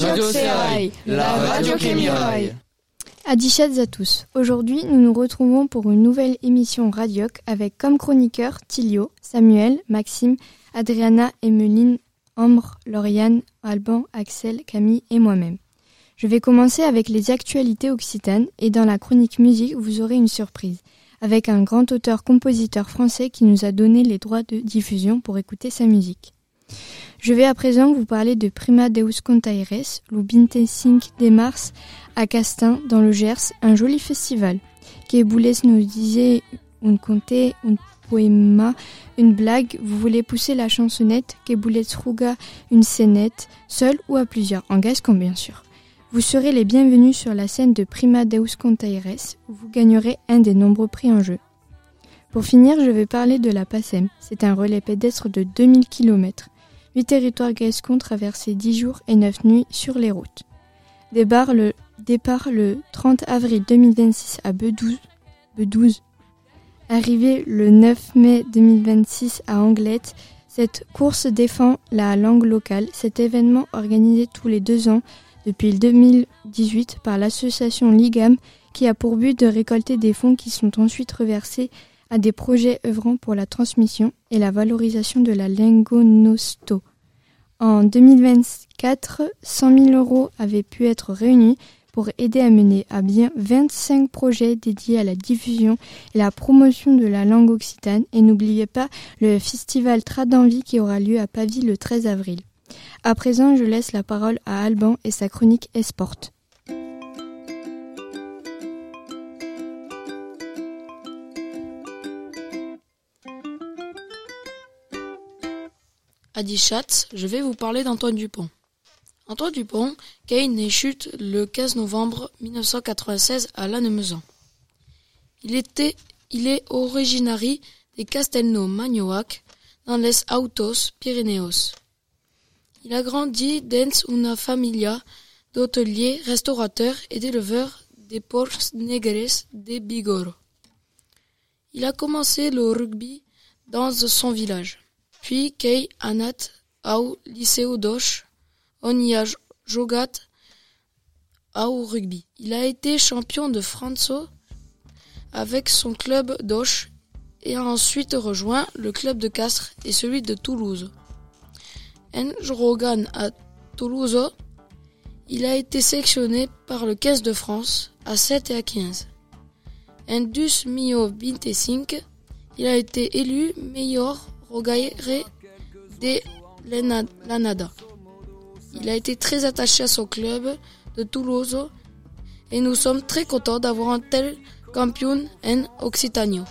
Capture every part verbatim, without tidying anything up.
Radio Serai, la radio Kémirail. Adichat à tous. Aujourd'hui, nous nous retrouvons pour une nouvelle émission Radioc avec comme chroniqueurs Tilio, Samuel, Maxime, Adriana, Emeline, Ambre, Lauriane, Alban, Axel, Camille et moi-même. Je vais commencer avec les actualités occitanes et dans la chronique musique, vous aurez une surprise avec un grand auteur-compositeur français qui nous a donné les droits de diffusion pour écouter sa musique. Je vais à présent vous parler de Prima Deus Contaires, l'U vingt et cinq de mars à Castin, dans le Gers, un joli festival. Que Boulez nous disait un conte, un poema, une blague, vous voulez pousser la chansonnette, que Boulez rouga une scénette, seul ou à plusieurs, en gascon bien sûr. Vous serez les bienvenus sur la scène de Prima Deus Contaires, où vous gagnerez un des nombreux prix en jeu. Pour finir, je vais parler de la PACEM. C'est un relais pédestre de deux mille kilomètres. Huit territoires gascons traversés dix jours et neuf nuits sur les routes. Départ le, départ le trente avril deux mille vingt-six à Bedouze, Bedouze. Arrivé le neuf mai deux mille vingt-six à Anglette. Cette course défend la langue locale. Cet événement organisé tous les deux ans depuis deux mille dix-huit par l'association Ligam qui a pour but de récolter des fonds qui sont ensuite reversés à des projets œuvrant pour la transmission et la valorisation de la lingua nosto. En deux mille vingt-quatre, cent mille euros avaient pu être réunis pour aider à mener à bien vingt-cinq projets dédiés à la diffusion et la promotion de la langue occitane. Et n'oubliez pas le festival Tradanvie qui aura lieu à Pavie le treize avril. À présent, je laisse la parole à Alban et sa chronique Esport. Adichat, je vais vous parler d'Antoine Dupont. Antoine Dupont, Kane est chute le quinze novembre mille neuf cent quatre-vingt-seize à Lannemezan. Il était, il est originari de Castelnau-Magnoac dans les Altos Pyrénéos. Il a grandi dans una familia d'hôteliers, restaurateurs et d'éleveurs des porcs negres de Bigorre. Il a commencé le rugby dans son village. Puis Kei anat au Liceu d'Oche, on y a jogat au rugby. Il a été champion de France avec son club d'Oche et a ensuite rejoint le club de Castres et celui de Toulouse. En Rogan à Toulouse, il a été sélectionné par le quinze de France à sept et à quinze. En deux mille vingt-cinq, il a été élu meilleur rogaire de l'Anada. Il a été très attaché à son club de Toulouse et nous sommes très contents d'avoir un tel champion en Occitanie.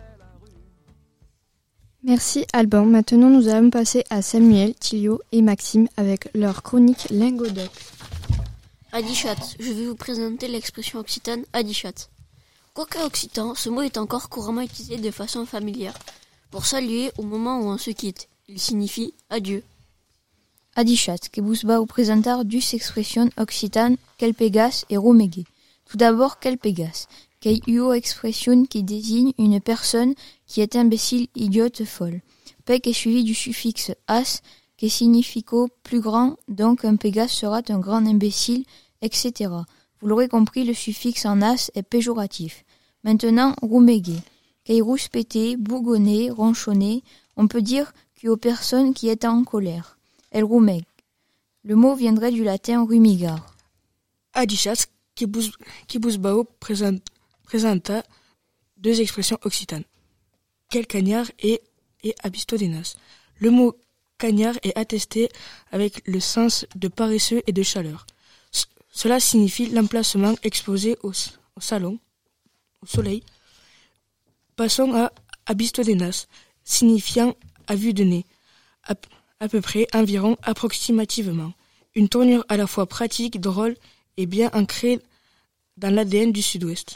Merci Alban. Maintenant, nous allons passer à Samuel, Tilio et Maxime avec leur chronique Lingodoc. Adichat, je vais vous présenter l'expression occitane Adichat. Quoique occitan, ce mot est encore couramment utilisé de façon familière pour saluer au moment où on se quitte. Il signifie adieu. Adichat, que vous va vous présenter deux expressions occitanes, kelpegas et romegue. Tout d'abord, kelpegas, qui est une expression qui désigne une personne qui est imbécile, idiote, folle. Peg est suivi du suffixe as, qui signifie plus grand, donc un pégas sera un grand imbécile, et cetera. Vous l'aurez compris, le suffixe en as est péjoratif. Maintenant, romegue, qui est rouspété, bourgonné, ronchonné, on peut dire qu'aux personnes qui étaient en colère. El rumeg. Le mot viendrait du latin rumigar. Adichat, qui Busbao présenta deux expressions occitanes. Quel cagnard et, et abistodenas. Le mot cagnard est attesté avec le sens de paresseux et de chaleur. C- cela signifie l'emplacement exposé au, au salon, au soleil. Passons à abistodenas, signifiant à vue de nez, à, à peu près, environ, approximativement. Une tournure à la fois pratique, drôle et bien ancrée dans l'A D N du Sud-Ouest.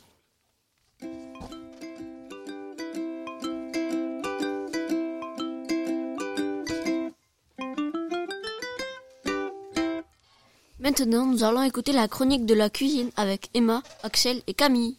Maintenant, nous allons écouter la chronique de la cuisine avec Emma, Axel et Camille.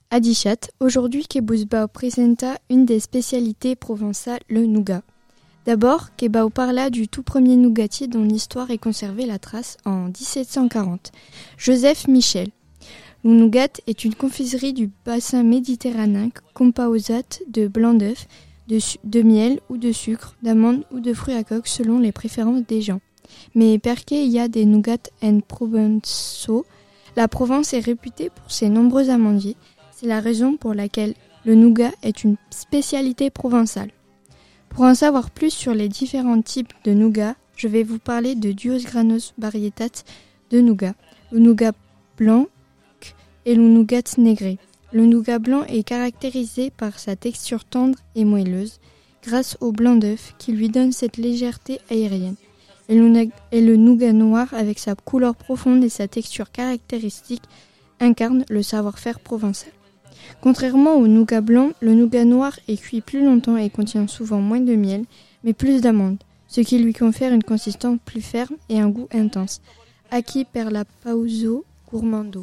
Adichat, aujourd'hui Kebusbao présenta une des spécialités provençales, le nougat. D'abord, Kebao parla du tout premier nougatier dont l'histoire est conservée la trace en dix-sept cent quarante, Joseph Michel. Le nougat est une confiserie du bassin méditerranéen composée de blanc d'œuf, de, su- de miel ou de sucre, d'amandes ou de fruits à coque selon les préférences des gens. Mais perché il y a des nougats en Provençaux, la Provence est réputée pour ses nombreux amandiers. C'est la raison pour laquelle le nougat est une spécialité provençale. Pour en savoir plus sur les différents types de nougat, je vais vous parler de duos granos varietats de nougat, le nougat blanc et le nougat négré. Le nougat blanc est caractérisé par sa texture tendre et moelleuse, grâce au blanc d'œuf qui lui donne cette légèreté aérienne. Et le, et le nougat noir, avec sa couleur profonde et sa texture caractéristique, incarne le savoir-faire provençal. Contrairement au nougat blanc, le nougat noir est cuit plus longtemps et contient souvent moins de miel, mais plus d'amandes, ce qui lui confère une consistance plus ferme et un goût intense, acquis per la pauso gourmando.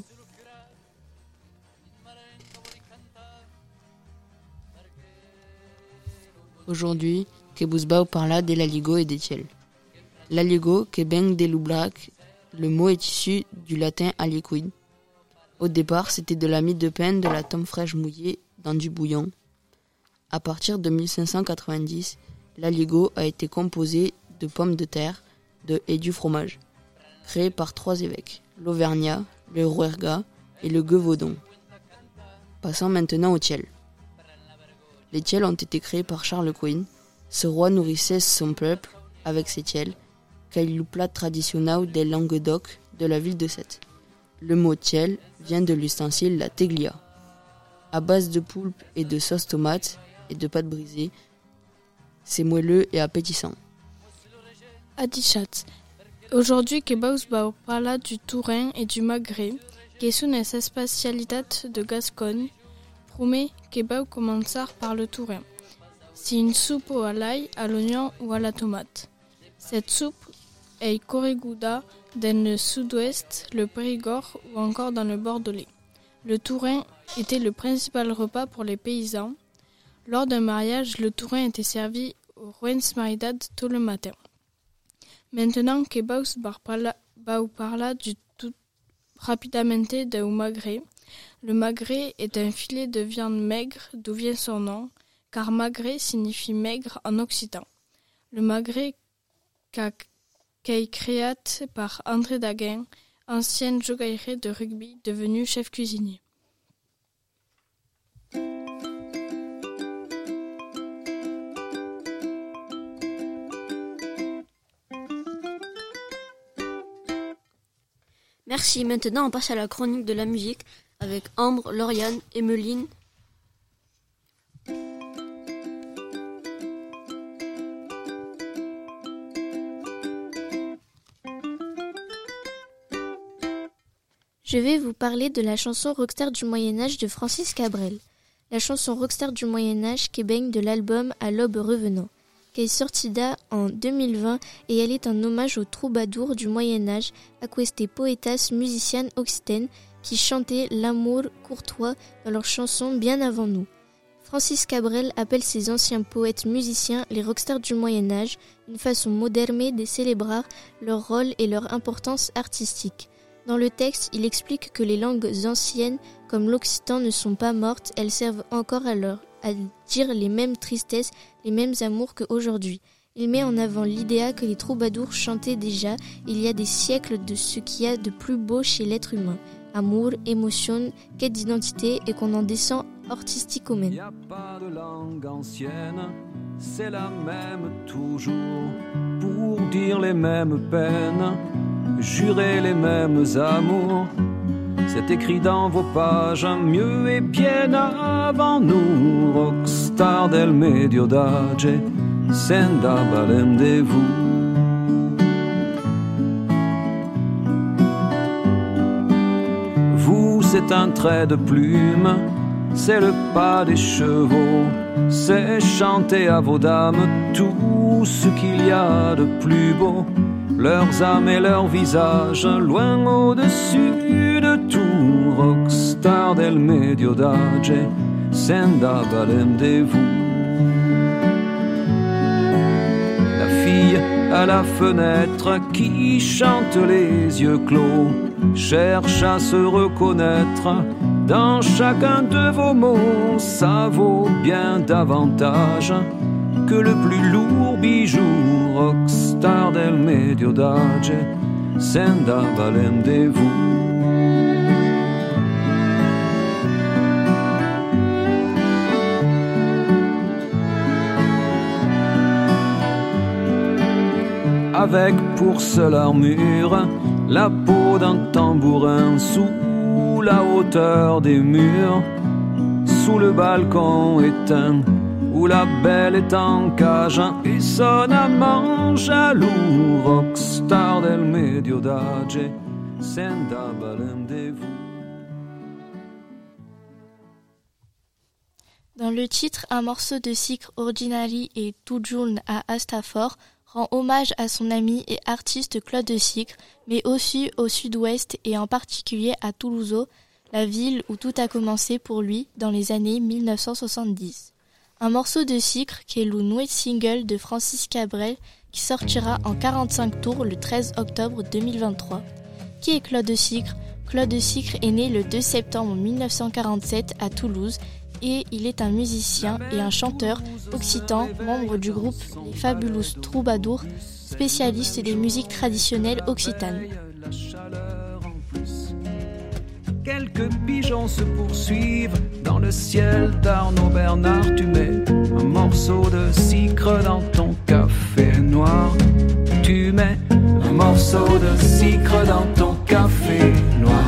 Aujourd'hui, Kebusbao parla de l'aligo et des tiels. L'aligo, que ben de l'oublac, le mot est issu du latin aliquid. Au départ, c'était de la mie de pain de la tome fraîche mouillée dans du bouillon. À partir de mille cinq cent quatre-vingt-dix, l'aligo a été composé de pommes de terre de et du fromage, créé par trois évêques, l'Auvergnat, le Rouergat et le Guevaudon. Passons maintenant aux tiels. Les tiels ont été créés par Charles Quint. Ce roi nourrissait son peuple avec ses tiels, car il est le plat traditionnel des Languedoc de la ville de Sète. Le mot tiel vient de l'ustensile la teglia. À base de poulpe et de sauce tomate et de pâte brisée, c'est moelleux et appétissant. Adichat. Aujourd'hui, Kebusbao parla du Tourin et du Maghré, que sont les spécialités de Gascogne. Promet Kebao commençar par le Tourin. C'est une soupe à l'ail, à l'oignon ou à la tomate. Cette soupe est corrigouda dans le sud-ouest, le Périgord ou encore dans le Bordelais. Le Tourin était le principal repas pour les paysans. Lors d'un mariage, le Tourin était servi au Ruensmaridad tout le matin. Maintenant, Kebusbao parla, parla du tout rapidement de Maghré. Le magret est un filet de viande maigre, d'où vient son nom, car magret signifie maigre en occitan. Le magret qu'a créé par André Daguin, ancien joueur de rugby devenu chef cuisinier. Merci, maintenant on passe à la chronique de la musique avec Ambre, Lauriane, Emeline. Je vais vous parler de la chanson Rockstar du Moyen-Âge de Francis Cabrel. La chanson Rockstar du Moyen-Âge qui baigne de l'album À l'aube revenant, qui est sortie en deux mille vingt et elle est un hommage aux troubadours du Moyen-Âge, aquestes poétas musiciennes occitaines qui chantaient l'amour courtois dans leurs chansons bien avant nous. Francis Cabrel appelle ces anciens poètes musiciens les rockstars du Moyen-Âge, une façon moderne de célébrer leur rôle et leur importance artistique. Dans le texte, il explique que les langues anciennes, comme l'occitan, ne sont pas mortes, elles servent encore à, leur, à dire les mêmes tristesses, les mêmes amours qu'aujourd'hui. Il met en avant l'idée que les troubadours chantaient déjà il y a des siècles de ce qu'il y a de plus beau chez l'être humain. Amour, émotion, quête d'identité et qu'on en descend artistique au même. Y a pas de langue ancienne, c'est la même toujours, pour dire les mêmes peines, jurer les mêmes amours. C'est écrit dans vos pages, mieux et bien avant nous. Rockstar del medio d'âge, senda balem de vous. Vous, c'est un trait de plume, c'est le pas des chevaux, c'est chanter à vos dames tout ce qu'il y a de plus beau. Leurs âmes et leurs visages, loin au-dessus de tout. Rockstar star del Mediodage s'andava rendez-vous. La fille à la fenêtre qui chante les yeux clos cherche à se reconnaître dans chacun de vos mots. Ça vaut bien davantage que le plus lourd bijou. Rockstar del Mediodage s'andava rendez-vous. Avec pour seule armure la peau d'un tambourin sous la hauteur des murs, sous le balcon éteint où la belle est en cage et son amant jaloux. Rockstar del Mediodage s'andava rendez-vous. Dans le titre, un morceau de sucre Ordinary et tout jaune à Astafor rend hommage à son ami et artiste Claude Sucre, mais aussi au sud-ouest et en particulier à Toulouse, la ville où tout a commencé pour lui dans les années mille neuf cent soixante-dix. Un morceau de sucre qui est le nouveau single de Francis Cabrel qui sortira en quarante-cinq tours le treize octobre deux mille vingt-trois. Qui est Claude Sucre ? Claude Sucre est né le deux septembre mille neuf cent quarante-sept à Toulouse et il est un musicien et un chanteur occitan, membre du groupe Les Fabulous Troubadours, spécialiste des musiques traditionnelles occitanes. Quelques pigeons se poursuivent dans le ciel d'Arnaud Bernard. Tu mets un morceau de sucre dans ton café noir. Tu mets un morceau de sucre dans ton café noir.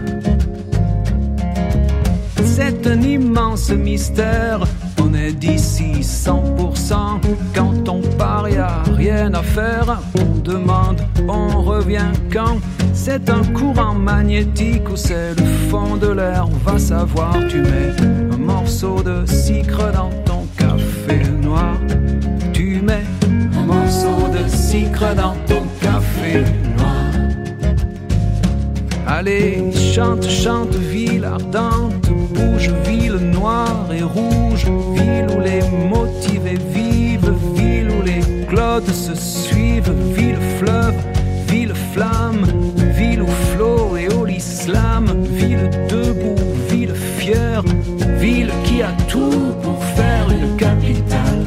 C'est un immense mystère, on est d'ici cent pour cent. Quand on part, y a rien à faire. On demande, on revient quand. C'est un courant magnétique ou c'est le fond de l'air. Va savoir, tu mets un morceau de sucre dans ton café noir. Tu mets un morceau de sucre dans ton café noir. Allez, chante, chante, ville ardente, bouge, ville noire et rouge, ville où les motivés vivent, ville où les clodes se suivent, ville fleuve, ville flamme, ville où flot et au l'islam, ville debout, ville fière, ville qui a tout pour faire une capitale.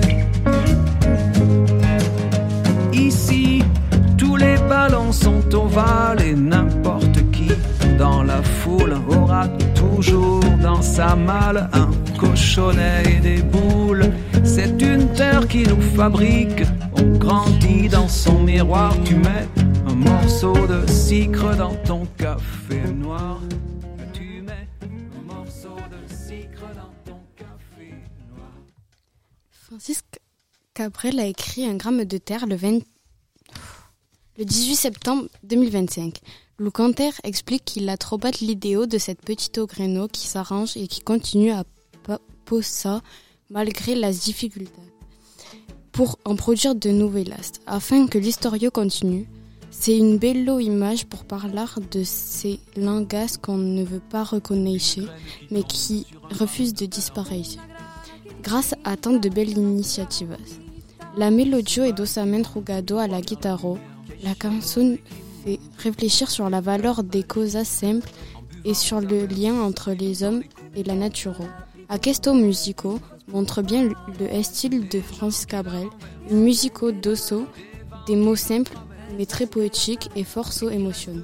Ici, tous les ballons sont ovales et n'importe qui dans la foule aura toujours dans sa malle un cochonnet et des boules. C'est une terre qui nous fabrique, on grandit dans son miroir. Tu mets un morceau de sucre dans ton café noir. Tu mets un morceau de sucre dans ton café noir. Francis Cabrel a écrit Un gramme de terre le, vingt... le dix-huit septembre deux mille vingt-cinq. Lou Canter explique qu'il a trop battu l'idéal de cette petite au graino qui s'arrange et qui continue à poser malgré la difficulté pour en produire de nouvelles afin que l'historio continue. C'est une belle image pour parler de ces langages qu'on ne veut pas reconnaître mais qui refusent de disparaître grâce à tant de belles initiatives. La mélodie est doucement rugado à la guitare. La chanson fait réfléchir sur la valeur des causes simples et sur le lien entre les hommes et la nature. Aquesto musico montre bien le style de Francis Cabrel, une musico dosso, des mots simples mais très poétiques et force aux émotions.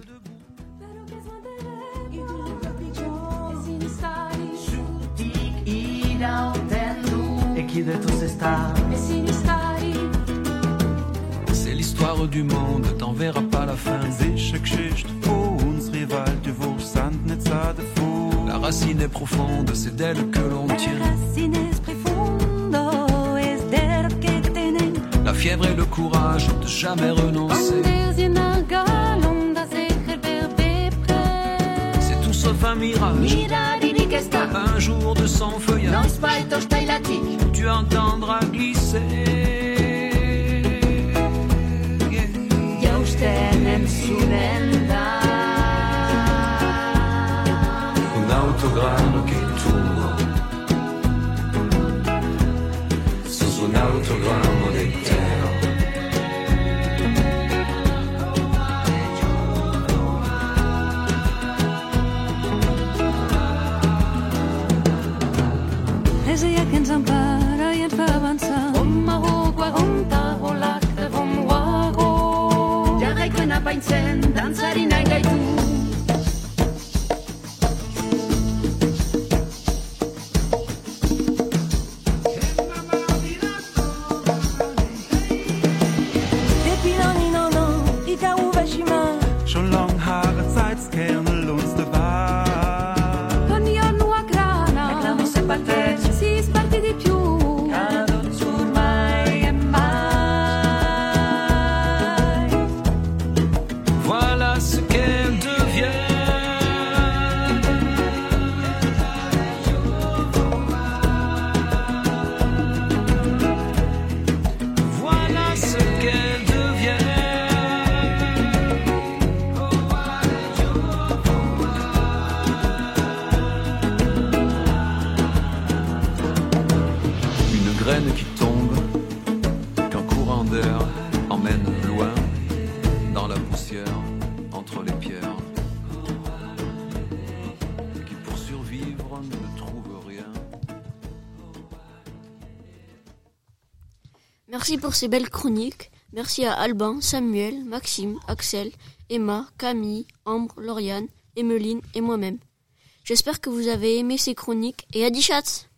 C'est l'histoire du monde, t'en verras pas la fin. La racine est profonde, c'est d'elle que l'on tire. La fièvre et le courage de jamais renoncer. C'est tout sauf un mirage. Un jour de son feuillage, tu entendras glisser. programme des terres. És ella que ens empara i ens fa avançar. Omago, guagonta, golak, vomuago. Jarraikoen apaintzen, dantzari nahi gaitu. Epiloni nono, ika uveshima. Schon lang Haare, Zeitskernel uns de Wahr. Con io nuova grana. Reclamo se batte. Si sparti di più. Cado ormai e mai. Voilà ce qu'elle devient. Voilà ce qu'elle devient. Une graine qui tombe, qu'un courant d'air emmène loin, dans la poussière, entre les pierres, qui pour survivre ne trouve rien. Merci pour ces belles chroniques. Merci à Alban, Samuel, Maxime, Axel, Emma, Camille, Ambre, Lauriane, Emeline et moi-même. J'espère que vous avez aimé ces chroniques et à dix chats.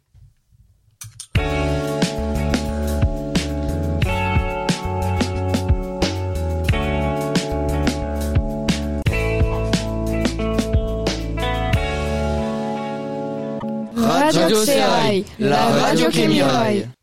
Radio Serail, la radio che mi raille.